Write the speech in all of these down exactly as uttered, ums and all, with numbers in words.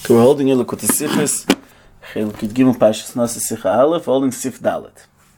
We're holding in Likutei Sichos, Chelek Gimel Parshas Nasa Sicha Aleph, holding Sif Dalet.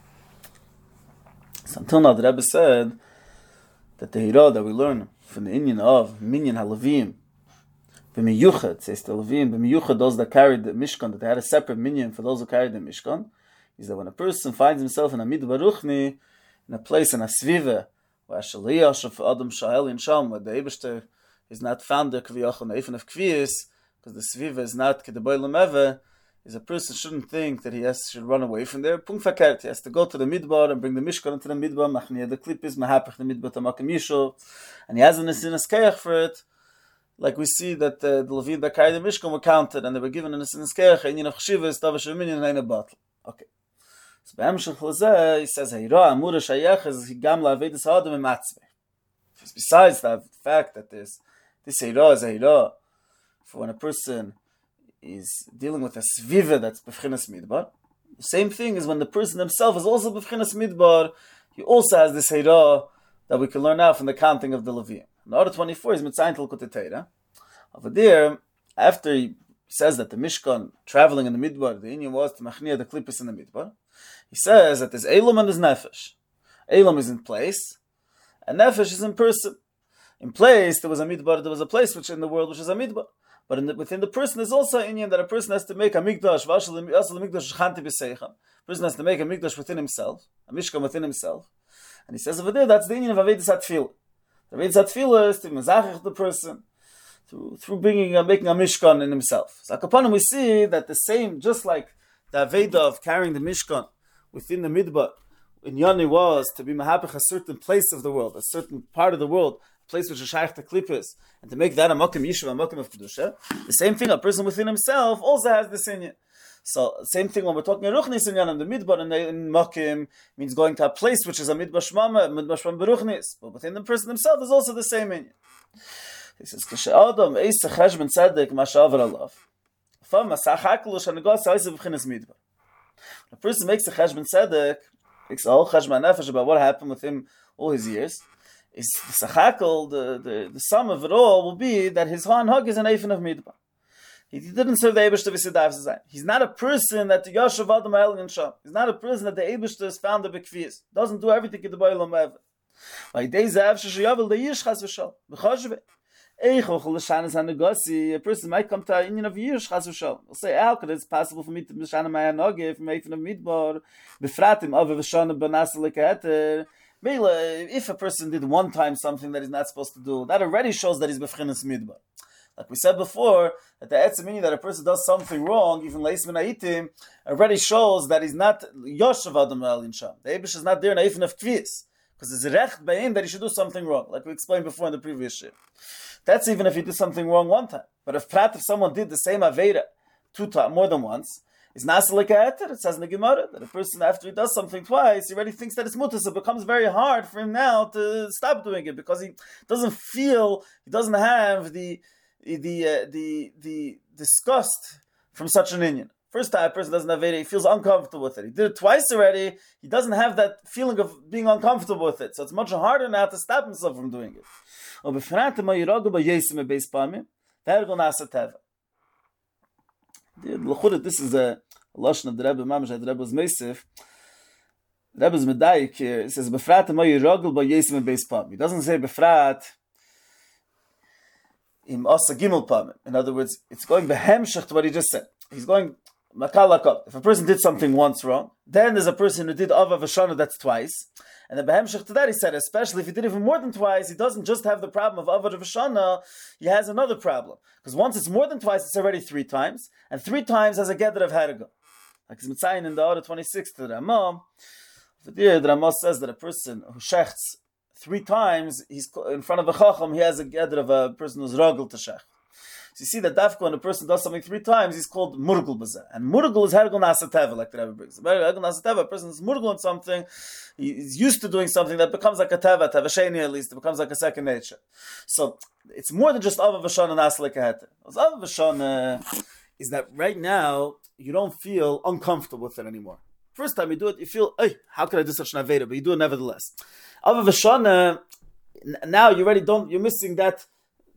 So until now, the Rebbe said that the Hira that we learn from the Inyan of Minyan HaLevim, B'miyuchad, says the Levim, B'miyuchad, those that carried the Mishkan, that they had a separate Minyan for those who carried the Mishkan, is that when a person finds himself in a Midbar Ruchni, in a place, in a Sviva, where Shaliyah Shaf Adam Shahel in Sham, where the Eibishter is not found there, Kviyachon, even of Kviyas, because the Sviva is not Kedeboilam Eve, is a person shouldn't think that he has should run away from there. Punkt verkehrt, he has to go to the Midbar and bring the Mishkan into the Midbar, Machniya the Klippis, Mahapach the Midbar Tamakim Yisho, and he has an Nesinas Keach for it. Like we see that uh, the Levim that carried the Mishkan were counted, and they were given an Nesinas Keach, and of Chshivas, Tavash Minyan, and a bottle. Okay. So Be'emshech Lazeh, he says, Hira, Amura Shayach, is Higam La'avedis Ha'adam and Matzveh. Besides the fact that this, this Hira is a Hira, for when a person is dealing with a sviva that's b'fchinas midbar, the same thing is when the person himself is also b'fchinas midbar, he also has this hira that we can learn out from the counting of the Levim. In order twenty-four is mitzayin tel Likutei Torah. Over there, after he says that the Mishkan traveling in the midbar, the Inyan was to machniya the klippus in the midbar, he says that there's elam and there's nefesh. Elam is in place, and nefesh is in person. In place, there was a midbar, there was a place which in the world which is a midbar. But in the, within the person, there's also an Inyan that a person has to make a mikdash. A person has to make a mikdash within himself, a mishkan within himself. And he says over there, that's the Inyan of Avedis HaTfilah. The Avedis HaTfilah is to mezachach the person through, through bringing a, making a mishkan in himself. So upon him we see that the same, just like the Aveda of carrying the mishkan within the midbar, in Yoni was to be mahapich a certain place of the world, a certain part of the world, place which is shaykh to klippus, and to make that a makom yishuv, a makom of kedusha. The same thing, a person within himself also has this inyan. So, same thing when we're talking ruchnis inyan, and the midbar in, in makom means going to a place which is a midbar shmama, midbar shmam beruchnis. But within the person himself is also the same inyan. He says, "Kashe adam eis cheshbon tzedek mashavar alav. Fam masach haklush anagas ha'isa b'chinas midbar." A person makes a cheshbon tzedek, makes a whole cheshbon nefesh about what happened with him all his years. Is the sachakel, the, the, the sum of it all will be that his han hug is an eifin of midbar. He, he didn't serve the Eibishter v'sidav zayim. He's not a person that the Yashav Adam Ha'el in Sham. He's not a person that the Eibishter has found the bekfiyas. Doesn't do everything in the Ba'olam Ever. Like days after Shayavel the Yish Chas v'Shal v'Chashve. Eich ochel l'shanas hanegasi. A person might come to a union of Yish Chas v'Shal. We'll say, how could it's possible for me to b'shana my hanage from eifin of midbar b'fratim ave v'shana b'nasa l'kaheter. If a person did one time something that he's not supposed to do, that already shows that he's b'fchinas midbar. Like we said before, that the etzem meaning that a person does something wrong, even leis min ha'itim, already shows that he's not yoshev adam ha'el in sham. The Eibush is not there in ha'ifin of kviyas, because it's recht by him that he should do something wrong, like we explained before in the previous year. That's even if he did something wrong one time. But if prat if someone did the same avera two times, more than once, it's nasa like a eter. It says in the Gemara that a person, after he does something twice, he already thinks that it's mutter, so it becomes very hard for him now to stop doing it because he doesn't feel, he doesn't have the the uh, the the disgust from such an inyan. First time a person doesn't have it, he feels uncomfortable with it. He did it twice already, he doesn't have that feeling of being uncomfortable with it. So it's much harder now to stop himself from doing it. This is a lashon of the Rebbe Mamash. The Rebbe was meisif. The Rebbe is medayik here. It says befrat ma yiragel ba yesim beis pam. He doesn't say befrat im asa gimel pam. In other words, it's going behemshach to what he just said. He's going makalakot. If a person did something once wrong, then there's a person who did ava v'shana that's twice. And the behemshach to that, he said, especially if he did even more than twice, he doesn't just have the problem of ava v'shana, he has another problem. Because once it's more than twice, it's already three times. And three times has a gather of haraga. Like it's mitzayin in the order twenty-six to the Ramah. There, the Ramah says that a person who shechts three times, he's in front of a chacham, he has a gather of a person who's ragel to shech. So you see that dafka when a person does something three times, he's called murgul b'zeh. And murgul is hergul nasateva, like the Rebbe brings. Hergul nasateva, a person is murgul in something, he's used to doing something that becomes like a teva, teva sheni at least, it becomes like a second nature. So it's more than just ava v'shana naslik aheter. Ava v'shana is that right now, you don't feel uncomfortable with it anymore. First time you do it, you feel, hey, how could I do such an aveda? But you do it nevertheless. Ava v'shana, now you already don't, you're missing that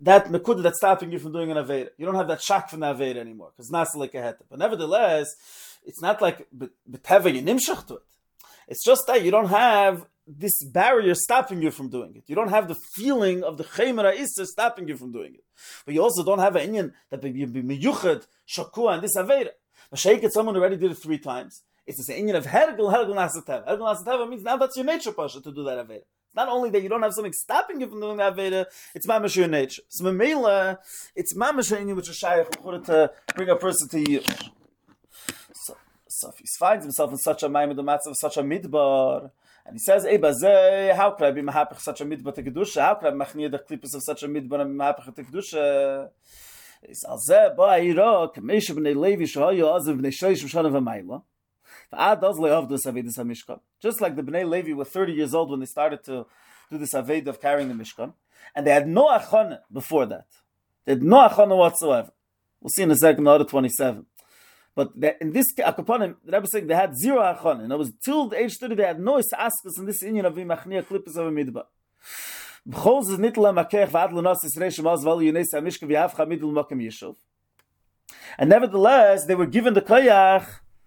that Mekuda that's stopping you from doing an Aveda. You don't have that shock from the Aveda anymore, because it's not like a heta. But nevertheless, it's not like B'teva you nimshach to it. It's just that you don't have this barrier stopping you from doing it. You don't have the feeling of the Chemera Issa stopping you from doing it. But you also don't have an Inyan that you be miyuched, shakua, and this Aveda. Mashaykh it someone already did it three times. It's the Inyan of Hergel, Hergel Nasatev. Hergel Nasatev means now that's your nature, Pasha, to do that Aveda. It's not only that you don't have something stopping you from doing that Aveda, it's mamash your nature. So Mamela, it's mamash Inyan which is Shaykh to bring a person to you. So, so if he finds himself in such a Maimid of such a Midbar, and he says, "Ey, bazeh, how could I be mahapich such a midbar to kedusha? How could I machniya the klippus of such a midbar and mahapich to kedusha?" He says, "Zeh ba ira k'meisha b'nei Levi shahayu azav b'nei sheish v'shana v'mayla." V'ad does le'ov this avedis hamishkan. Just like the b'nei Levi were thirty years old when they started to do this aved of carrying the mishkan, and they had no achana before that. They had no achana whatsoever. We'll see in a second, order twenty-seven. But in this Akaponim, the Rebbe is saying they had zero achon. And it was till the age thirty they had no askus in this Inyan of Vimachnia Klippus of a Midbar. B'chol zez nitla makech v'ad l'nos Yisrei shemaz v'al yunei sa'mishka v'yav chamidul mokem yishuv. And nevertheless, they were given the koyach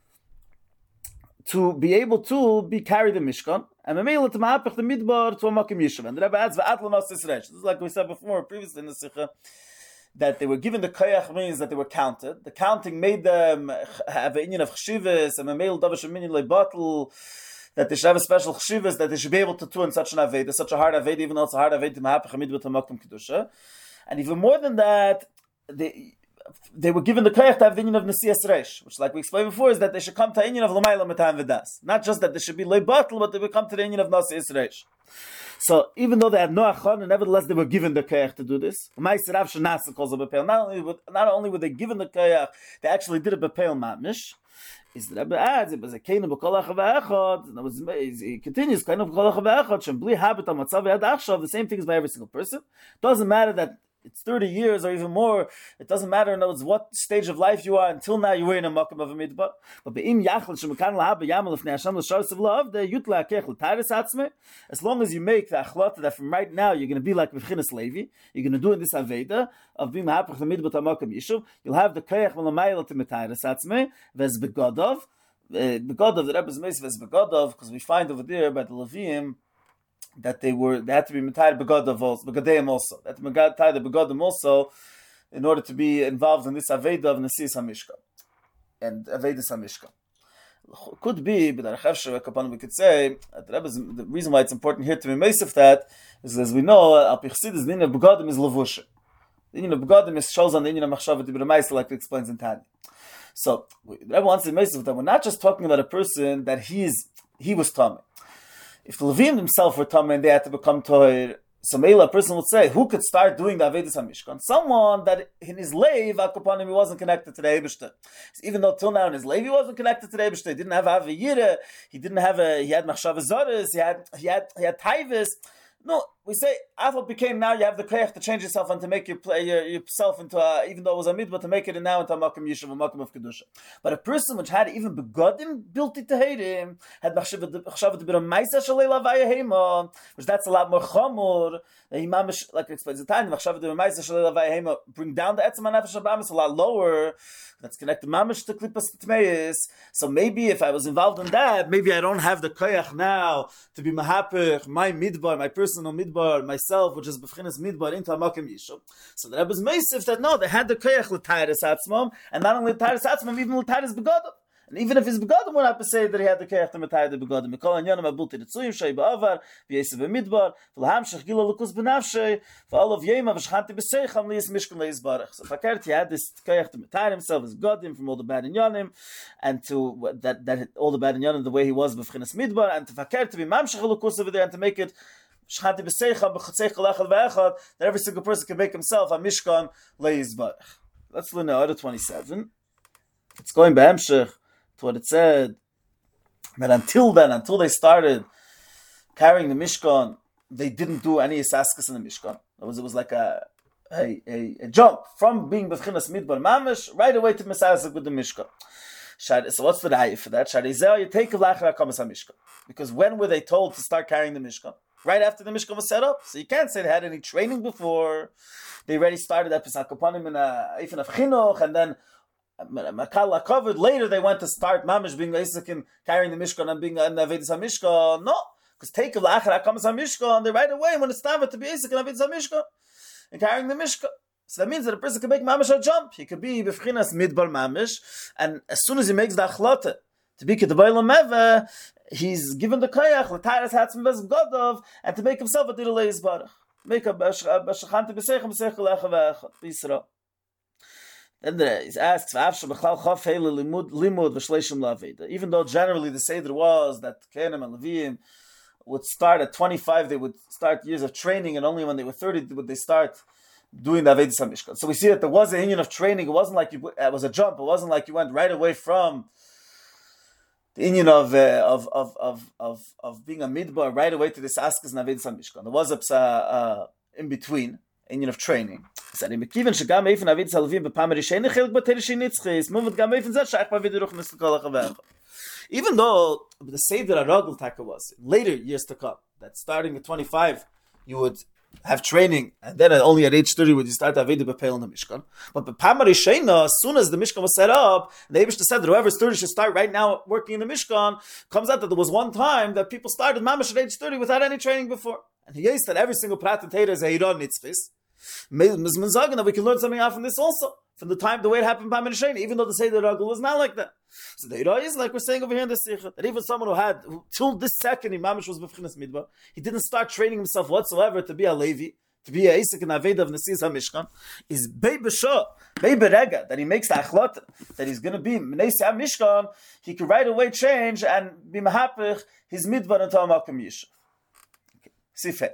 to be able to be carried the Mishkan, and Mamela to ma'apech the Midbar to a mokem yishuv. And the Rebbe adds v'ad l'nos Yisrei. This is like we said before, previously in the Sikha, that they were given the koyach means that they were counted. The counting made them have an inyan of chshivas, and a male davar sheminyan le'batel, that they should have a special chshivas, that they should be able to do in such an aveda, such a hard aveda, even though it's a hard aveda, ma'apech hamidbar to makom kedusha. And even more than that, they they were given the koyach to have the inyan of nesiyas reish, which, like we explained before, is that they should come to the inyan of l'mayla metam v'das. Not just that they should be le'batel, but they would come to the inyan of nesiyas reish. So even though they had no achon, nevertheless they were given the koyach to do this. Not only, not only were they given the koyach, they actually did it b'peil mamish. Is the Rebbe adds it was a kainu b'kolach v'echad. He continues kainu b'kolach v'echad. Shem bli habit al matzav yad achshav. The same thing is by every single person. Doesn't matter that it's thirty years or even more. It doesn't matter knows what stage of life you are. Until now, you were in a makom of a midbar. But be'im yachal shemekan lahab yamal lefnei Hashem l'shar sevlav de yutla akech l'tayres atzme. As long as you make the achlata that from right now you're going to be like B'chinas Levi, you're going to do in this aveda of being hapach the midbar makom yishuv. You'll have the koyach v'lamayel to metayres atzme v'ez begodov. Begodov the Rebbe's meis v'ez begodov, because we find over there by the Levim that they were they had to be metired begodav also, begodeim also. That metired the begodim also in order to be involved in this aveda of nesiyas hamishkan and avedis hamishkan. Could be, but we could say that the reason why it's important here to be meis of that is, as we know, al pichsidus the inyan of begodim is levusha. The inyan of begodim is shows on the inyan of machshavet dibra meis, like it explains in Tanya. So the Rebbe wants to be meis of that. We're not just talking about a person that he's he was tamei. If the Levim themselves were tamei and they had to become toher, so maybe a person would say, who could start doing the Avedis HaMishkan? Someone that in his leiv, Akapanim, he wasn't connected to the Eibishter. Even though till now in his leiv, he wasn't connected to the Eibishter. He didn't have Aviyira, he didn't have a, he had Machshav Zoris, he had, he had, he had Taivis. No, we say, Afal became now, you have the koyach to change yourself and to make your, your, yourself into a, even though it was a midbar, to make it now into a makom yishuv, a makom of kedusha. But a person which had even begodim built it to hate him, had machshav to be a maisa shalei lavaya hema, which that's a lot more chamor. Imam, like it explains the time, machshav to be a maisa shalei lavaya hema, bring down the etzem hanefesh habamis a lot lower. That's connected mamish to klippas tmeis. So maybe if I was involved in that, maybe I don't have the koyach now to be mahapich, my midbar, my personal midbar, myself, which is b'chinas midbar into a makom yishuv. So the Rebbe's meisif that no, they had the koyach l'tayres atzmam, and not only l'tayres atzmam, even l'tayres begodim. And even if his begodim, we're not to say that he had the koyach to metayr the begodim. Mikol anyanim abulti ritzuyim shei ba'avar v'yesev v'midbar v'l'hamshech gila l'kus b'nafshei v'alav yema v'shchanti b'seicham liyis mishkan liyis barach. So fakert, he had this koyach to metayr himself, his begodim, from all the bad inyanim, and to that that all the bad inyanim the way he was b'chinas midbar, and to fakert to be mamshech l'kus over there and to make it that every single person can make himself a mishkan leizbarach. Let's learn now order twenty-seven. It's going b'hemshech to what it said that until then, until they started carrying the mishkan, they didn't do any isaskas in the mishkan. It was it was like a a, a, a jump from being b'chinas midbar mamish right away to misasik with the mishkan. So what's the raya for that? You take a lachar akamas hamishkan, because when were they told to start carrying the mishkan? right after the Mishkan was set up. So you can't say they had any training before. They already started at Pesach Kapanim in a Eifin of Chinuch, and then Makala covered. Later they went to start Mamish being Isaac and carrying the Mishkan and being in Avedis HaMishkan. No, because take of the Achar HaKamas HaMishkan, they right away when it's time to be Isaac and Avedis HaMishkan and carrying the Mishkan. So that means that a person can make Mamish a jump. He could be B'fchinas Midbar Mamish, and as soon as he makes the Achlata to be Kedabayla Meva, he's given the Kayach, L'tayras Hatzim Bez Godov, and to make himself a Dirulei Yisbarach. Make a Bashachante B'seichem B'seich Lecha Ve'echot B'Yisrael. Then there is asked, even though generally the Seder was that Kenim and Levim would start at twenty-five, they would start years of training, and only when they were thirty would they start doing the Avedis HaMishkan. So we see that there was a union of training. It wasn't like you, it was a jump. It wasn't like you went right away from the union of uh, of, of of of of being a midbar right away to this askas and Avedis HaMishkan. There was a uh, uh, in between union of training. Even though the Seder HaRagel Taka was later years to come, that starting at twenty-five you would have training, and then only at age thirty would you start Aveda B'Peil in the Mishkan. But B'Pamar Yishena, as soon as the Mishkan was set up, the Eibush said that whoever's thirty should start right now working in the Mishkan. Comes out that there was one time that people started Mamash at age thirty without any training before. And he says that every single Prat and Teda is a Hiron Nitzchis. That we can learn something out from this also. From the time, the way it happened in Pamar Yishena, even though the Seder Ragul was not like that. So the Hiron is like we're saying over here in the Sikha, that even someone who had, who, till this second, Imamish was B'Fchinas Midbar, he didn't start training himself whatsoever to be a Levi, to be a Isaac and Aveda of Nesiz HaMishkan, is Bei B'Shah, Bei B'Rega, that he makes the Achlot, that he's going to be Nesiz HaMishkan, he could right away change and be Mahapich, his Midbar until Malkum Yishuv. Sifeh.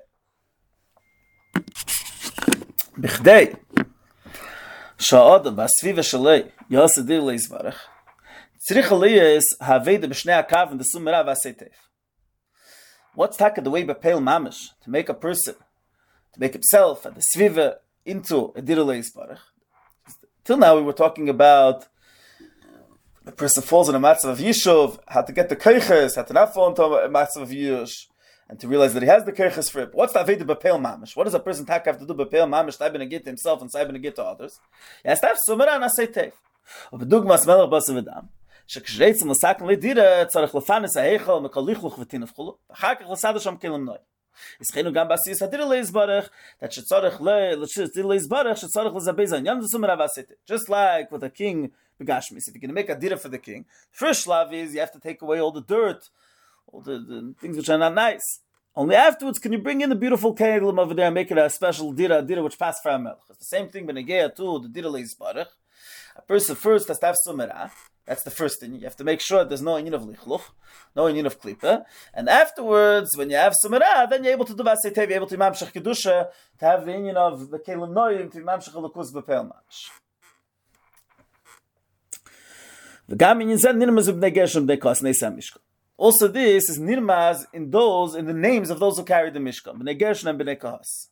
B'chdei, Sha'adam, V'asviva Shalei, Yasadir Leizvarech, Tzrich Aliyah is Haveda B'Shnei HaKav and the Sumera V'asetev. What's taka the way B'Peil Mamish, to make a person, to make himself and the Sviva into a Dirulei Yisbarach. Till now we were talking about a person falls in a matzav of Yishuv, how to get the Keiches, how to not fall into a matzav of Yush, and to realize that he has the Keiches for it. What's the Aveda B'Peil Mamish? What does a person taka have to do B'Peil Mamish, to have get to himself and to get to others? He has to have Sumera and Aseitev. B'dugmas Melech Basav Adam. שכשרצם לסכן לדירה צריך לפנס ההיכל מכל ליכלוך ותינף חולו ואחר כך לסדר שם כלם נוי. הסכינו גם בעשיס הדירה להסברך that שצורך לדירה להסברך שצורך לזבז העניין וסומרה ועשיתי. Just like with a king begashmis, if you're going to make a dira for the king, the first shlav is you have to take away all the dirt, all the, the things which are not nice. Only afterwards can you bring in the beautiful kelim over there and make it a special dira, a dira which passed for a melech. It's the same thing b'negea too, the dira leisbarach. A person first has to have sumera. That's the first thing. You have to make sure there's no inyan of lichluch, no inyan of klipa. And afterwards, when you have sumera, then you're able to do vasetev, you're able to mamshach kedusha, to have the inyan of the kelim noyim, to mamshach alakus b'peil mamish. Also, this is nirmaz in those in the names of those who carry the mishkan, b'nei gershon and b'nei kahas.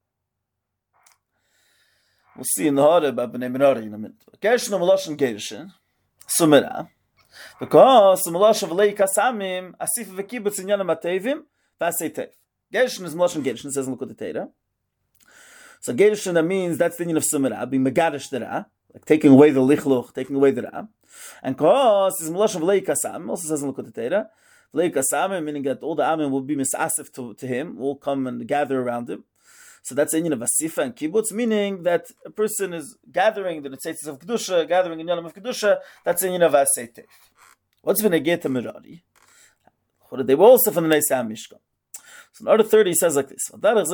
We'll see in the Hora about b'nei Merari in a minute. Gershon and Meloshen Gershon, sumera, because Meloshen v'lei kasamim asif v'kibutz in yanam atevim v'aseitev. Gershon is Meloshen Gershon, says in Likutei Torah. So Gershon, that means that's the union of sumera, being megarish the ra, like taking away the lichluch, taking away the ra. And Kos is Meloshen v'lei kasam, also says in Likutei Torah, v'lei kasam, meaning that all the amim will be misasif to, to him, will come and gather around him. So that's the union of asifa and kibbutz, meaning that a person is gathering the netzitzis of kedusha, gathering in yanam of kedusha. That's the union of aseitev. What's v'negeh merari? They were also from the Neis HaMishkan. So in order thirty, he says like this: because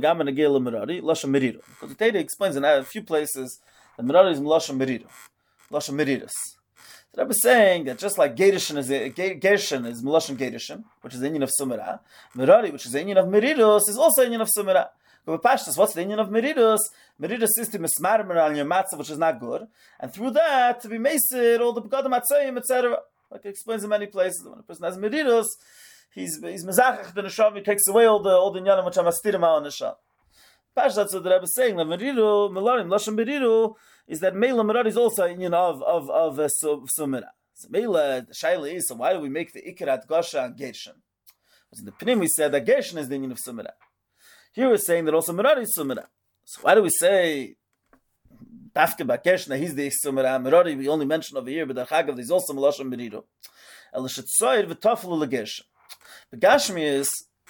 the Torah explains in a few places that merari is meloshen merira, meloshen meriras. So I was saying that just like Gershon is a Gershon is meloshen Gershon, which is the union of sumera, merari, which is the union of meriros, is also the union of sumera. What's the union of meridus? Meridus system is smarmer on your matzah, which is not good, and through that to be masid all the begadim matzayim, et cetera. Like it explains in many places. When a person has meridus, he's he's mezachach the neshama, he takes away all the all the inyanim which are mastirim al neshama. Pash, that's what the Rebbe is saying. The meridu, melarim, lashon meridu, is that meila merari is also a union of of of sumera. So meila the shaila is, so why do we make the ikarat gosha and gershon? In the Pnim we said that Gershon is the Inyan of Sumera. Here we're saying that also Merari is Sumera. So why do we say Dafke ba Gershon, he's the Sumera, Merari we only mention over here, but the Chagav there's also Melashon Meriro. El Shetzoyer v'Tafel LeGershon. The Gashmi is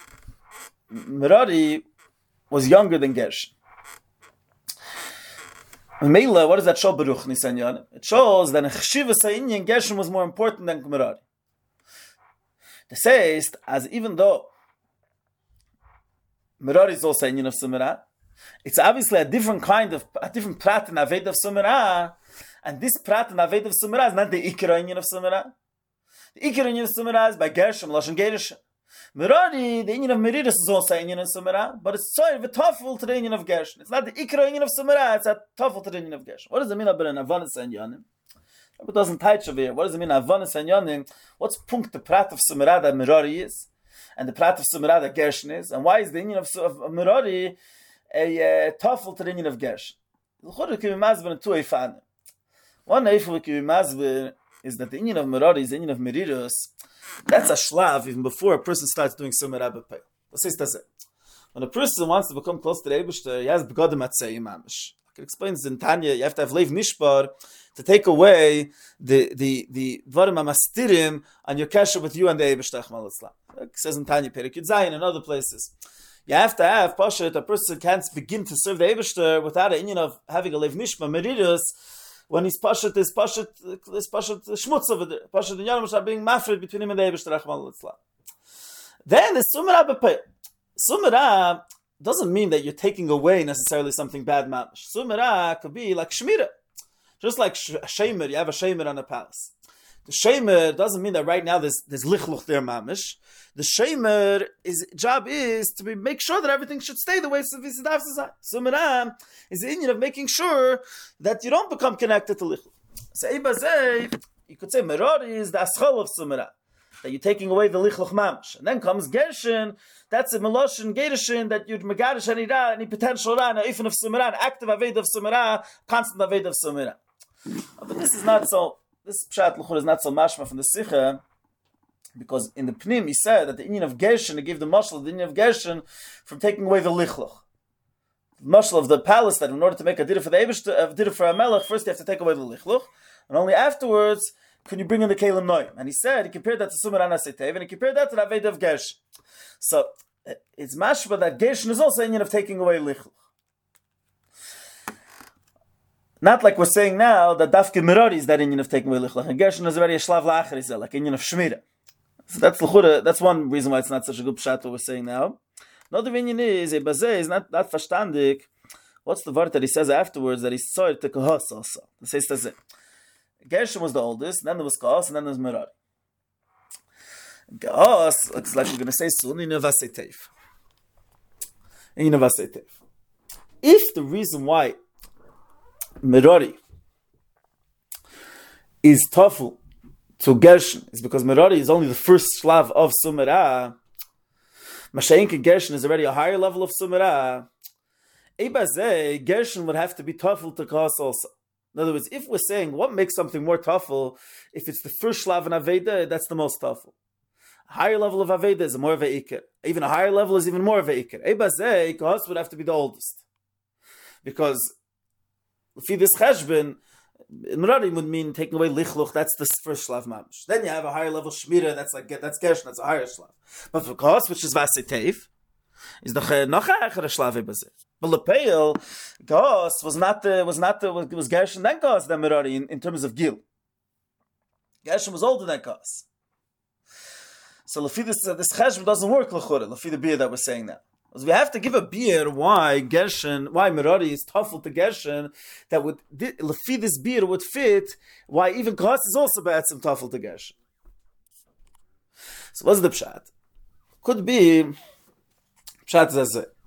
Merari was younger than Gershon. Meila, what does that show, Baruch Nisanyan? It shows that in Cheshiva Inyan, Gershon was more important than Merari. It says, as even though Merari is also Inyan of Sumera, it's obviously a different kind of, a different prat in Aved of Sumera, and this prat in Aved of Sumera is not the Ikra Inyan of Sumera. The Ikra Inyan of Sumera is by Gershon, Lashon Gershon. Merari, the Inyan of Meridus is also Inyan of Sumera, but it's so tough to the Inyan of Gershon. It's not the Ikra Inyan of Sumera, it's a tough to the Inyan of Gershon. What does it mean about an Avanis and Yanim? It doesn't touch over here. What does it mean Avanis and Yanim? What's punkt the prat of Sumera that Merari is, and the prat of Sumera that Gershon is, and why is the Inyan of, of Merari a uh, tough to the Inyan of Gershon? One eifel we can be is that the Inyan of Merari is the Inyan of Meridus. That's a shlav even before a person starts doing Sumera b'pei. What says that? When a person wants to become close to the Eibishter, he has begodim atzei mamish. Like it explains in Tanya, you have to have leiv nishbar to take away the the the dvarim amastirim on your kesher with you and the Eibishter. Like it says in Tanya, Perek Yud Zayin and other places. You have to have pashat. A person can't begin to serve the Eibishter without a inyan of having a leiv nishbar meridus. When he's pashat, is pashat, is pashat shmutz over there. Pashat and Yom are being mafred between him and the Eibishter Rachman Litzlan. Then the Sumera b'pei. Sumera doesn't mean that you're taking away necessarily something bad mamish. Sumera could be like shmira. Just like sh- shemer, you have a shemer on a palace. The shemer doesn't mean that right now there's there's lichluch there mamish. The shemer is job is to be, make sure that everything should stay the way it's supposed to. Sumera is the inyan of making sure that you don't become connected to lichluch. So Eibazei, you could say Merari is the aschal of Sumera, that you're taking away the lichluch mamish. And then comes Gershon, that's a meloshin Gershon that you'd megarish any ra, any potential ra, an ifin of Sumera, an active aved of Sumera, constant aved of Sumera. But this is not so. This pshat l'chur is not so mashma from the Sikha, because in the Pnim he said that the inyan of Gershon, he gave the mashal the inyan of Gershon from taking away the lichluch. The mashal of the palace, that in order to make a dira for the Eibishter, a dira for a melech, first you have to take away the lichluch, and only afterwards can you bring in the kelim noim. And he said, he compared that to Sumera Nasetev, and he compared that to the Aved of Gershon. So it's mashma that Gershon is also inyan of taking away lichluch. Not like we're saying now that Dafke Merari is that inyan of taking away lichluch, and Gershon is already a shlav la'achar, is like inyan of shmira. So that's l'chura. That's one reason why it's not such a good pshat what we're saying now. Another inyan is a bazeh is not not verstandig. What's the word that he says afterwards that he saw it to kahos also? He says that's it. Gershon was the oldest, then there was kahos, and then there was Merari. Kahos looks like we're going to say soon in Vasetev. In Vasetev. If the reason why Merari is tafel to Gershon is because Merari is only the first shlav of Sumera, Masha'inka Gershon is already a higher level of Sumera, Eibazeh, Gershon would have to be tafel to Kahos also. In other words, if we're saying what makes something more tafel, if it's the first shlav in Aveda, that's the most tafel. A higher level of Aveda is more of a ikar. Even a higher level is even more of a ikar. Eibazeh, Kahos would have to be the oldest. Because if this cheshbon, Merari would mean taking away lichluch, that's the first shlav mamish. Then you have a higher level shmira, that's like, that's Gershon, that's a higher shlav. But for Kahos, which is Vasetev, is the noch a higher shlav ebazeh. But Lepeil, Kahos was not the, was not the, was Gershon then Kahos than Merari in, in terms of gil. Gershon was older than Kahos. So Lefi this, uh, this cheshbon doesn't work l'chura, Lefi the beer that we're saying now. Because we have to give a beer why Gershon, why Merari is tafel to Gershon, that would, Lefi this beer would fit, why even Kahos is also bad some tafel to Gershon. So what's the pshat? Could be, pshat is as it.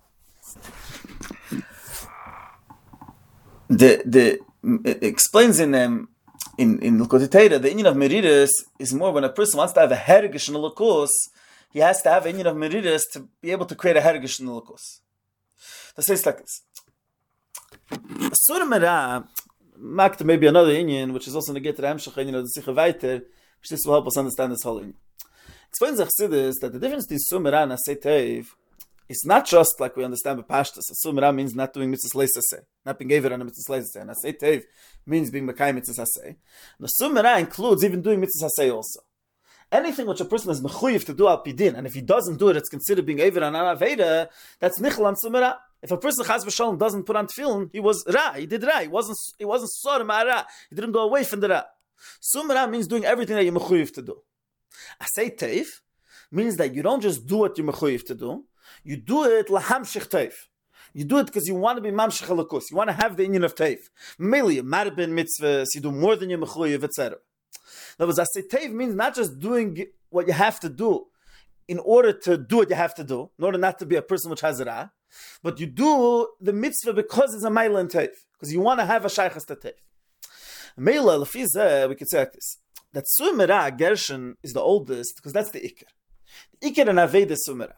The, the, it explains in them, in, in L'Kutei Torah, the inyan of Meridus is more when a person wants to have a hergish in a L'kus, he has to have a inyan of Meridus to be able to create a hergish in the L'kus. That says like this. Surah Merah, marked maybe another inyan, which is also going to get to the Hemshech inyan of the Sikha Vayter, which this will help us understand this whole inyan. explains Chassidus that the difference between Sumera and Asay Teiv is not just like we understand by Pashtus. Sumera means not doing mitzvahs leisaseh, not being given on a mitzvahs leisaseh, and Asay Teiv means being mekayim mitzvahs haseh. The Sumera includes even doing mitzvahs haseh also. Anything which a person is mechuyev to do al pidin, and if he doesn't do it, it's considered being aver on an aveda. That's nichel on Sumera. If a person chas v'shalom doesn't put on tefillin, he was ra. He did ra. He wasn't. He wasn't sorry ma'ara. He didn't go away from the ra. Sumera means doing everything that you're mechuyev to do. Asay Teiv means that you don't just do what you're mechuyev to do. You do it lahamshich Teiv. You do it because you want to be mamshich halakus. You want to have the inyan of Teiv. Mainly, marbin mitzvahs. You do more than your mechuyev, et cetera. In other words, Asay Teiv means not just doing what you have to do in order to do what you have to do, in order not to be a person which has ra, but you do the mitzvah because it's a ma'ila in Teiv, because you want to have a shaychas to Teiv. Ma'ila, lefizeh, we could say like this, that Sumera, Gershon, is the oldest, because that's the Iker. The Iker and Aved is Sumera.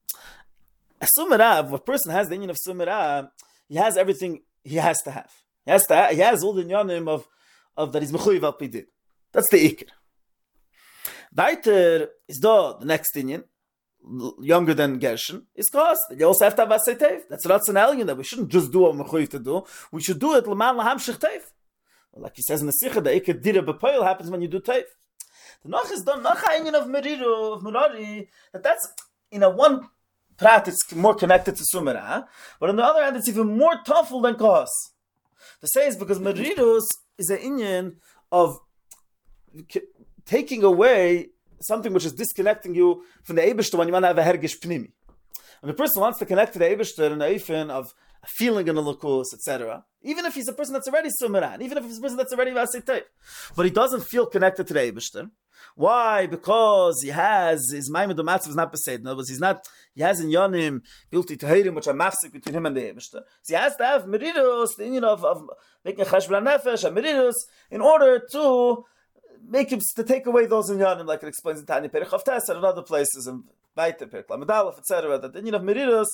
A Sumera, if a person has the inyan of Sumera, he has everything he has to have. He has to have, he has all the inyanim of, of that he's mechuyev al pidin. That's the Iker. Weiter is da the next inyan, younger than Gershon, is Kos. You also have to have Asay Teiv. That's not an alien that we shouldn't just do what we're mechuyev to do. We should do it l'man lahamshich Teiv. Like he says in the Sikha, the Iker dira b'poil happens when you do Teiv. The Noch is done, Noch ha'inyan of Meriru, of Merari, that that's, in a one prat, it's more connected to Sumera, but on the other hand, it's even more toughful than Kos. The say is because Merirus is an inyan of taking away something which is disconnecting you from the Eibishter when you want to have a hergish pnimi. When a person wants to connect to the Eibishter in the eifin of a feeling in a lukus, et cetera, even if he's a person that's already Sumeran, even if he's a person that's already Asay Teiv, but he doesn't feel connected to the Eibishter. Why? Because he has his Maimed Matzav is not besed. In other words, he's not. He has in Yonim guilty to Heirim, which are mafsik between him and the Eibishter. So he has to have Merirus, the union of, of making a Cheshbon Nefesh, a Merirus, in order to make him to take away those in Yonim, like it explains in Tanya Perich of Tes and other places, and Baita Perich Lamadalef, et cetera. That the union of Merirus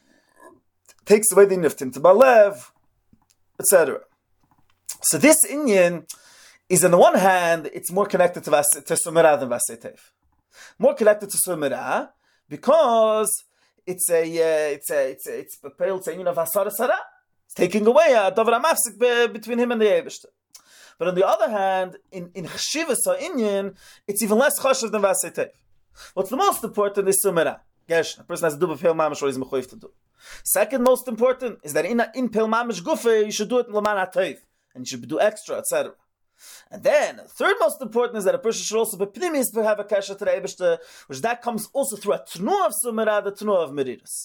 takes away the union of Tintibalev, et cetera. So this Inyan is on the one hand, it's more connected to, Vas- to Sumera than Asay Teiv. More connected to Sumera because it's a uh, it's a it's a, it's a pale saying of Asara Sara. It's taking away a Davar Mafsik between him and the Eibishter. But on the other hand, in in Chshivas or Inyan, it's even less chashav than Asay Teiv. What's the most important is Sumera. Gershon, a person has to do with Peel Mamish what he's mechuyev to do. Second most important is that in a, in Peel Mamish Gufe you should do it in Laman HaTeiv, and you should do extra, et cetera. And then, the third most important is that a person should also be pnimis to have a kasha to the Eibishter, which that comes also through a tnuah of Sumera, the tnuah of Merirus.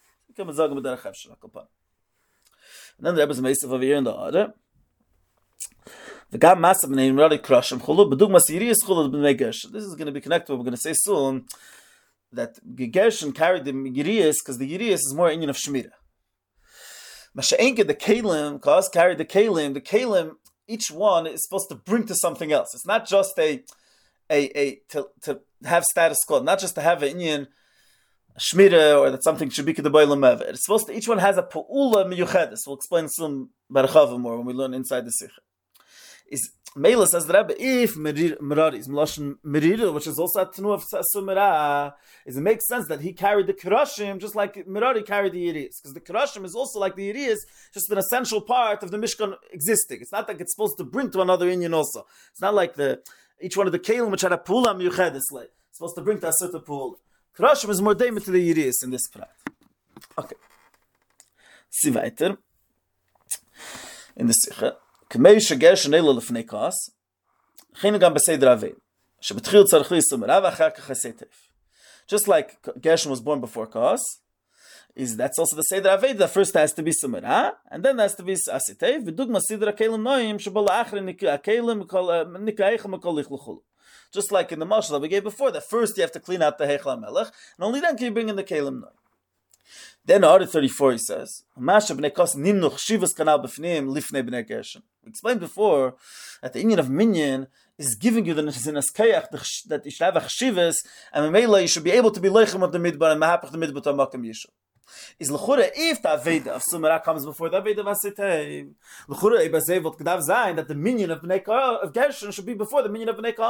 And then the Rebbe is Meisiv over here in the order. The Gam Masav name Rari Krashim Chulu, Bedugmas Yiriyas Chulu B'nei Gershon. This is going to be connected to what we're going to say soon, that Gershon carried the Yiriyas, because the Yiriyas is more inyan of Shemira. Masha'enke, the Kalim, cause carried the Kalim, the Kalim, each one is supposed to bring to something else. It's not just a, a, a to, to have status quo, not just to have an Inyan Shmira or that something should be the Bailam Ever. It's supposed to, each one has a Pa'ula Miyuchedis. We'll explain some Barachava more when we learn inside the Sikha. Is Mela says the Rebbe, if Merari is Meloshin Merira, which is also a Tanu of Sumera, is it makes sense that he carried the Kirashim just like Merari carried the Yiriyas. Because the Kirashim is also like the Yiriyas, just an essential part of the Mishkan existing. It's not like it's supposed to bring to another Inyan also. It's not like the each one of the Kalim which had a Pula Miyuchedis, it's supposed to bring to a certain Pula. Kirashim is more daimit to the Yiriyas in this prat. Okay. See weiter. In the Sikha. כמי שגרשון אלו לפני כעס, חיינו גם בסדר אבי, שבתחיל צריך להסתמרה ואחר כך Asay Teiv. Just like Gershon was born before Kos, is that's also the Seder Aved that first has to be Sumera, and then has to be Asay Teiv, v'dugma Sidra Kelim Noim, shebal la'achri Kelim Nika'echem Kol Lichlechulu. Just like in the Mashal that we gave before, that first you have to clean out the Heichel HaMelech, and only then can you bring in the Kelim Noim. Then Order thirty-four he says, Masha b'nei Kos nimnuch shivas kanal b'fnim lifnei b'nei Gershon. We explained before that the Inyan of Minyan is giving you the Nezinas Kayach that you should have a Chshivas, and Memela you should be able to be Leichem of the Midbar and Mahapach the Midbar to Makam Yishu. Is L'chura if the Aveda of Sumera comes before the Aveda of Asay Teiv. L'chura Eibazei Vot Kedav Zayin that the Minyan of B'nei of Gershon should be before the Minyan of B'nei Kos.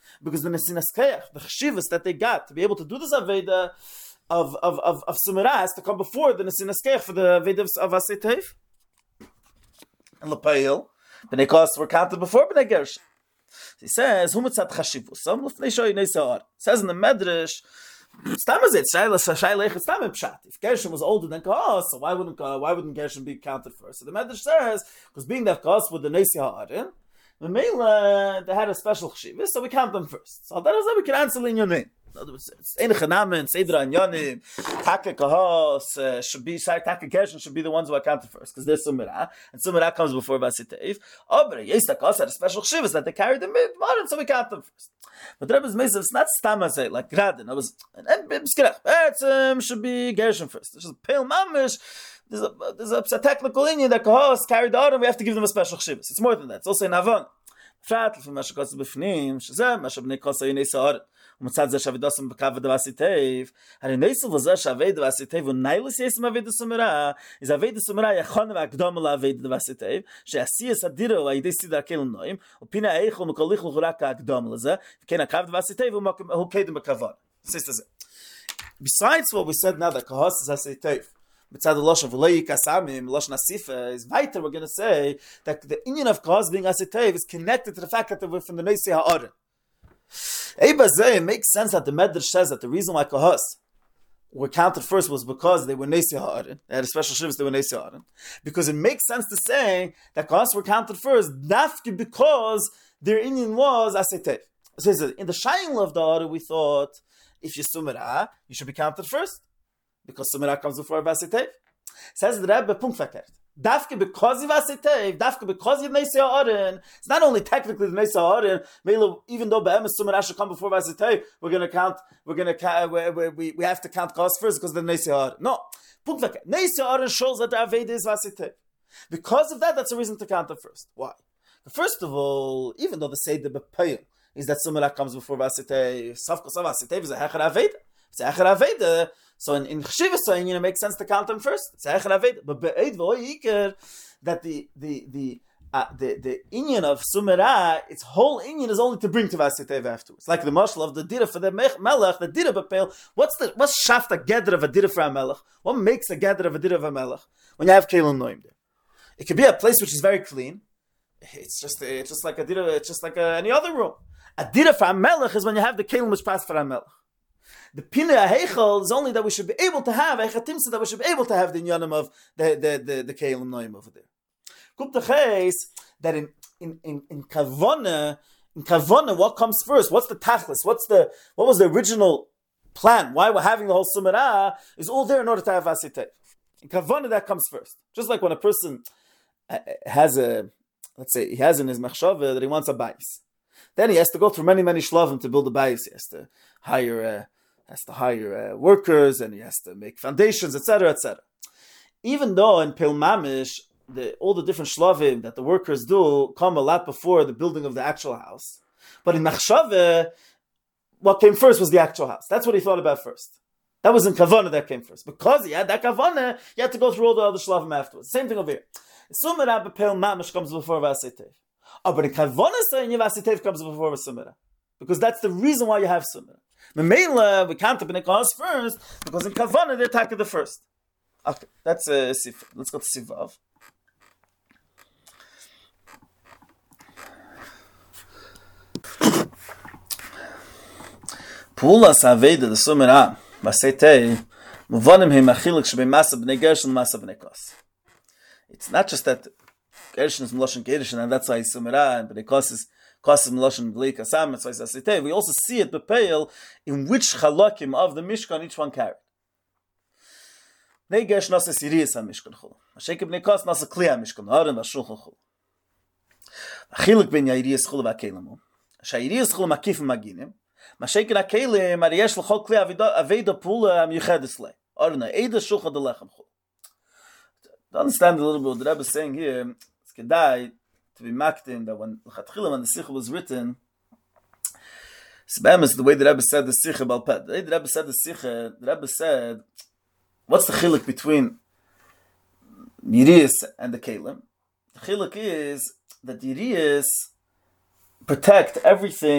Because the Nesinas Keach, the Chshivas that they got to be able to do this Aveda of of of, of Sumera has to come before the Nesinas Keach for the Aveda of Asay Tev. And L'Payil, B'nai Kos were counted before B'nai Gershon. He says, Humatzat Chashivus. Some L'fnei Shoy Nei Sa'ar. Says in the Medrash, Stam is it? Shai Lech is Stam Pshat. If Gershon was older than Kahos, so why wouldn't why wouldn't Gershon be counted first? So the Medrash says, because being that Kahos with the Nei Sa'arin, the Mela they had a special chshivah, so we count them first. So that is how we can answer in your name. In other words, it's Ein Chanamen, Seidra and Yonim, Taka Kahos, should be Taka Gershon should be the ones who are counted first because there's Sumera, and Sumera comes before Vasitev. Oh, but Yesta Kahos had a special chshivah that they carried the mid modern, so we count them first. But the Rebbe's Mesa, it's not Stamazay like Gradin. It was um, should be Gershon first. It's just pale mamish. There's a, there's a, a technical lineage that Kahos carried out, and we have to give them a special chshivah. It's more than that. It's also in Avon. Prat from Mashakos Bifnim, Shazam, Mashabne Kosa Yunesar, Mutzad Zashavidosam Bakava Vasitev, and Nesel was Zashavid Vasitev, and Nilis Yesma Ved Sumera, is a Ved Sumera Yachon Akdomala Ved Vasitev, Shasias Adiro, I did see that Kill Noim, Opina Eichel Mukolich Huraka Akdomalaza, Kena Kav Vasitev, who paid him a kavan. Sisters. Besides what we said now, that Kahos is Asitev. Mitzad the Losh of Leik Asamim, Losh Nasifa is weiter. We're going to say that the union of Kahos being Asitev is connected to the fact that they were from the Neisi Ha'arin. Eibazeh, it makes sense that the Medrash says that the reason why Kahos were counted first was because they were Neisi Ha'arin. They had a special shivas, they were Neisi Ha'arin. Because it makes sense to say that Kahos were counted first, dafki because their union was Asitev. So he says, in the Shayin of the Ha'arin, we thought, if you Sumera, you should be counted first. Because Sumera comes before Vasitev. Says the Rebbe, Punkt verkehrt. Dafke because of Vasitev, Dafke because of Neisi Ha'arin, it's not only technically the Neisi Ha'arin, even though Be'emes Sumera should come before Vasitev, we're going to count, we're going to count, we, we, we have to count Kahos first because of the Neisi Ha'arin. No. Punkt verkehrt. Neisi Ha'arin shows that the Aveda is Vasitev. Because of that, that's a reason to count them first. Why? First of all, even though the Seder B'Payil is that Sumera comes before Vasitev, Safkos of Vasitev is a Hecher Aveda. It's a Hecher Aveda. So in, in Chshivah saying, you know, it makes sense to count them first. It's a Hecher Aveda. But Be'ed V'Oiker, that the the the uh, the the inyan of Sumera, its whole inyan is only to bring to Vasitev afterwards. Like the marshal of the Dira for the Melech, the Dira B'Peil. What's the what's Shafta Gedr of a Dira for a Melech? What makes a Gedr of a Dira of a Melech? When you have Kelim Noim there, it could be a place which is very clean. It's just it's just like a Dira. It's just like a, any other room. A Dira for a Melech is when you have the Kelim which pass for a Melech. The Pinei HaHeichel is only that we should be able to have Eichatimsa, that we should be able to have the Inyanim of the the the, the Kelim Noim over there. Kup Techais that in in in in Kavona in Kavona what comes first? What's the Tachlis? What's the what was the original plan? Why we're having the whole Sumera is all there in order to have Vasitev. In Kavona that comes first. Just like when a person has a let's say he has in his machshava that he wants a bayis, then he has to go through many many shlavim to build a bayis. He has to hire. Uh, has to hire uh, workers, and he has to make foundations, et cetera, et cetera. Even though in Pil Mamish, the, all the different shlavim that the workers do come a lot before the building of the actual house. But in Machshava, what came first was the actual house. That's what he thought about first. That was in Kavana that came first. Because he had that Kavana, he had to go through all the other shlavim afterwards. Same thing over here. Sumera Pil Mamish comes before Vasitev. Oh, but in Kavana, Vasitev comes before Sumera. Because that's the reason why you have Sumera. Memela, we count the Bnei Kahos first, because in Kavana they attack the first. Okay, that's a uh, Sif. Let's go to Sivav. Pula Saveda, the Sumera, Masete, Muvonim him achilik shebei masa b'nei Gershon masa b'nei Kahos. It's not just that Gershon is Meloshen Gershon, and that's why he's Sumera, and b'nei Kahos is Kahos is Meloshen B'lei Kasam, that's why it's Asitei. We also see it B'Peil in which chalakim of the Mishkan each one carried. B'nei Gershon nasa Siriyas HaMishkan chulu. Mashiach b'nei Kahos nasa Kli HaMishkan, Ha'aron v'Shulchan chulu. Achilik ben Yiriyas chulu v'Akeilamu. Sha'Yiriyas chulu makifim maginim. Mashiach v'Akeilim, ari yesh l'chol Kli Aveda Pula Miyuchedes lei. Ha'aron Eida Shulchan Delechem chulu. To understand a little bit what the Rebbe is saying here, it's kedai to be maktim that when L'chatchila, when the Sikha was written, Sbam is the way the Rebbe said the Sikha Balpet. The way the Rebbe said the Sikha, the Rebbe said, what's the chiluk between Yiriyas and the Kelim? The chiluk is that Yiriyas protect everything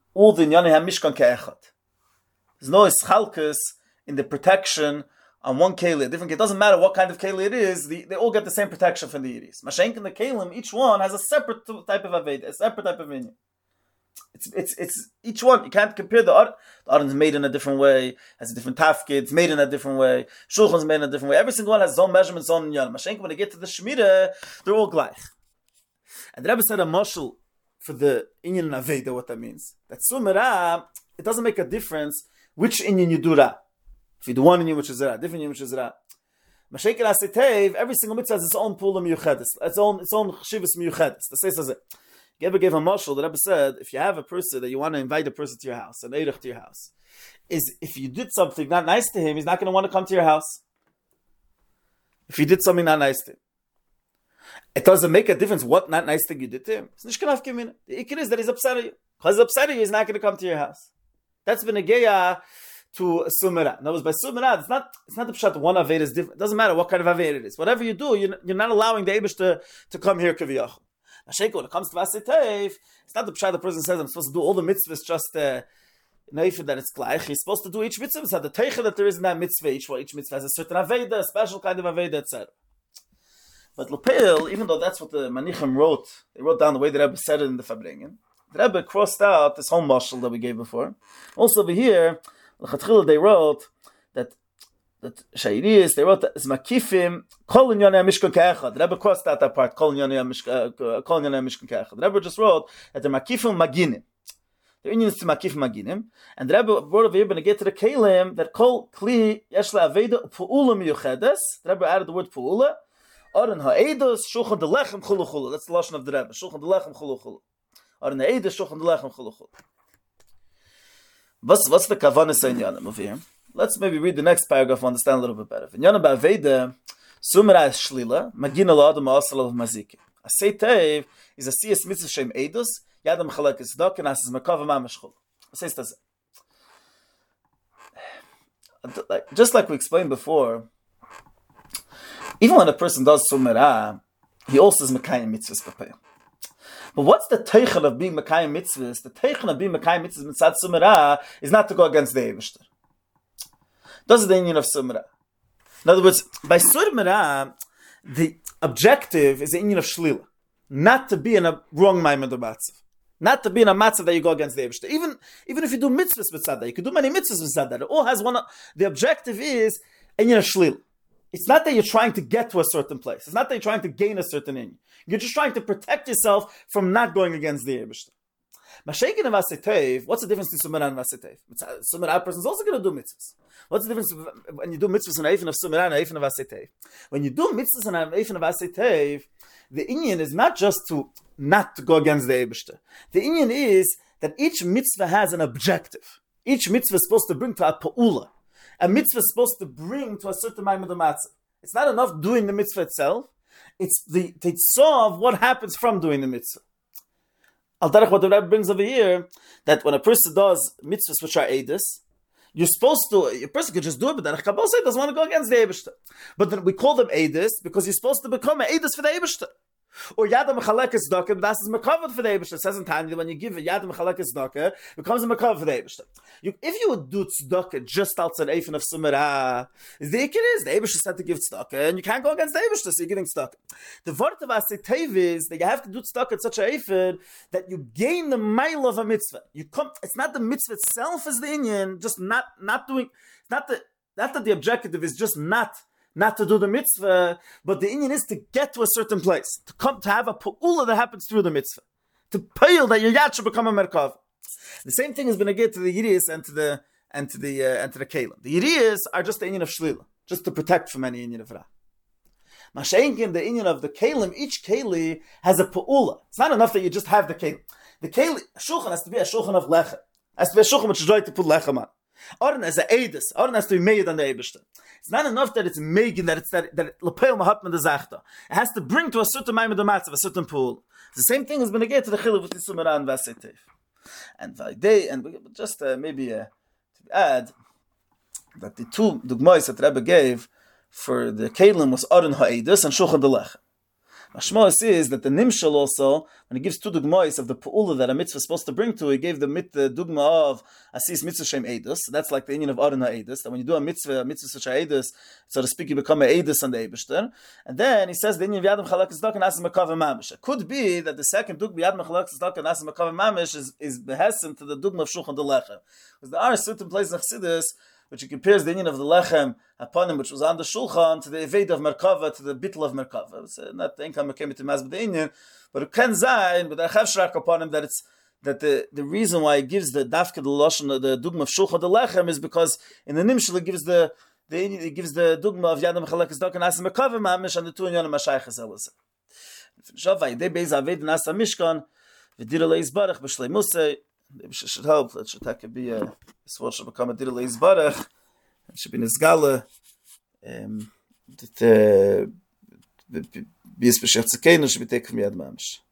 all the Inyani HaMishkan ke'echad. There's no ischalkus in the protection on one keli, a different. It doesn't matter what kind of keli it is. The, they all get the same protection from the Yiris. Mashenk and the kelim, each one has a separate type of aved, a separate type of inyan. It's it's it's each one. You can't compare the Aron. The Aron is made in a different way, has a different tafkid. It's made in a different way. Shulchan is made in a different way. Every single one has its own measurements, own inyan. Mashenk, when they get to the Shemitah, they're all gleich. And the Rebbe said a mashal for the inyan and aveda. What that means? That sumera, it doesn't make a difference which inyan you do ra. If you do one inyan which is ra, different inyan which is ra. Mashenk and Asitev, every single mitzvah has its own pula miyuchedis, its own its own chshivas miyuchedis. The say says it. You ever gave a mashal, the Rebbe said, if you have a person that you want to invite a person to your house, an eirich to your house, is if you did something not nice to him, he's not going to want to come to your house. If you did something not nice to him. It doesn't make a difference what not nice thing you did to him. It's nicht genaf gemin. The ikir is that he's upset at you. Because he's upset at you, he's not going to come to your house. That's been a geya to sumera. In other words, by sumera, it's not it's not the pshat one aved is different. It doesn't matter what kind of aved it is. Whatever you do, you're, you're not allowing the Eibush to, to come here kaviyach. When it comes to Vasitev, it's not the pshat the person says, I'm supposed to do all the mitzvahs just uh, Neifid that it's gleich. He's supposed to do each mitzvah. So the teicha that there is in that mitzvah, each, each mitzvah has a certain aveda, a special kind of aveda, et cetera. But Lepel, even though that's what the Manichim wrote, they wrote down the way the Rebbe said it in the Fabringen. The Rebbe crossed out this whole mashal that we gave before. Also over here, they wrote that that Shairis, they wrote that it's makifim kol inyanei mishkan ke'echad. The Rebbe crossed out that part, kol inyanei mishkan ke'echad. The Rebbe just wrote that they're makifim maginim. The Indian is to makif maginim, and the Rebbe brought over here when they get to the kelim that kol kli yesh le'aveda pu'ula miyuchedes. The Rebbe added the word pu'ula. Aron ha'edos shulchan delechem chulu chulu. That's the lashon of the Rebbe. Shulchan delechem chulu chulu. Aron ha'edos shulchan delechem chulu chulu. What's what's the kavanas inyanim over here? Let's maybe read the next paragraph to understand a little bit better. Inyanim ba'aveda sumera is shlila magina la'adam ha'asal of mazikim. A seitev is a siyas mitzvah shem edos. Yadam chalek is dok and as makav mamash chulu. Says does it. Just like we explained before. Even when a person does sumera, he also is mekayim mitzvahs b'peh. But what's the teichen of being mekayim mitzvahs? The teichen of being mekayim mitzvahs mitzad sumera is not to go against the Eibishter. That's the union of sumera. In other words, by sumera, the objective is the union of shlila, not to be in a wrong ma'amad or matzav, not to be in a matzav that you go against the Eibishter. Even even if you do mitzvahs mitzad that, you can do many mitzvahs mitzad that. It all has one. The objective is a union of shlila. It's not that you're trying to get to a certain place. It's not that you're trying to gain a certain inyan. You're just trying to protect yourself from not going against the Eibishter. Mashenkin and Vasitev, what's the difference between Sumera and Vasitev? Sumera, a person is also going to do mitzvahs. What's the difference when you do mitzvahs in Eifin of Sumera and Eifin of Vasitev? When you do mitzvahs in Eifin of Vasitev, the inyan is not just to not to go against the Eibishter. The inyan is that each mitzvah has an objective. Each mitzvah is supposed to bring to a pa'ula. A mitzvah is supposed to bring to a certain ma'amad matzah. It's not enough doing the mitzvah itself. It's the teitzah of what happens from doing the mitzvah. Al derech, what the Rebbe brings over here, that when a person does mitzvahs which are edus, you're supposed to, a person could just do it, but derech Kabbalah doesn't want to go against the Eibishter. But then we call them edus because you're supposed to become an edus for the Eibishter. Or yadam mechalekes daka, that's mekavad for the Eibishter. It says in Tanya that when you give a yadam mechalekes daka, it becomes a mekavad for the Eibishter. You, if you would do tzedakah just outside eifin of sumera, the ikir is the Eibishter said to give tzedakah, and you can't go against the Eibishter, so you're giving tzedakah. The word of asitev is that you have to do tzedakah at such a eifin that you gain the mile of a mitzvah. You come. It's not the mitzvah itself as the inyan, just not not doing. It's not the not that the objective is just not. Not to do the mitzvah, but the inyan is to get to a certain place, to come to have a pu'ula that happens through the mitzvah, to pale that your yad should become a merkav. The same thing has been again to the yiriyas and to the and to the uh, and to the kelim. The yiriyas are just the inyan of shlila, just to protect from any inyan of ra. Masha'inkin, the inyan of the kelim, each keli has a pu'ula. It's not enough that you just have the kelim. The keli shulchan has to be a shulchan of lechem. It has to be a shulchan which is right to put lechem on. Aron has a edus. Aron has to be made on the Eibishter. It's not enough that it's made, that it's that that lepel mahatman the zachta. It has to bring to a certain ma'amad matzav, a certain pool. The same thing is going to get to the chiluk with the sumera and vasetev. And they and just uh, maybe uh, to add that the two dugmais that Rebbe gave for the kelim was Aron ha'edus and shulchan delechem. Mashmos is that the Nimshal also, when he gives two dugmois of the pu'ula that a mitzvah is supposed to bring to, he gave the, mit, the dugma of Asis mitzvah shem edus. That's like the union of Arna edus. That when you do a mitzvah, a mitzvah such a edus, so to speak, you become a edus on the Eibishter. And then he says the union of Yadam Chalak Tzedakah and Asim Makav Mamish. It could be that the second dugma Yadam Chalak Tzedakah and Asim Makav Mamish is is behesim to the dugma of Shulchan Delechem. Because there are certain places in Chassidus which he compares the union of the lechem upon him, which was on the shulchan, to the eved of Merkava, to the bittel of Merkava. It's uh, not the income came to mas, but the union, but it can zayin, but the chevshrak upon him that it's that the, the reason why he gives the dafka the lashon the dugma of shulchan the lechem is because in the nimshal it gives the the it gives the dugma of yadam chalak zdok and asim Merkava mamish and the two inyan mashayich elas. Shavai de bez aved nasa mishkan v'dira leis barach b'shlei musay. Maybe she should help. That should take be a sword should become a dir leis barach. It should be nisgala. Um, that be be be special. It's okay. No should be taken from yad mamish.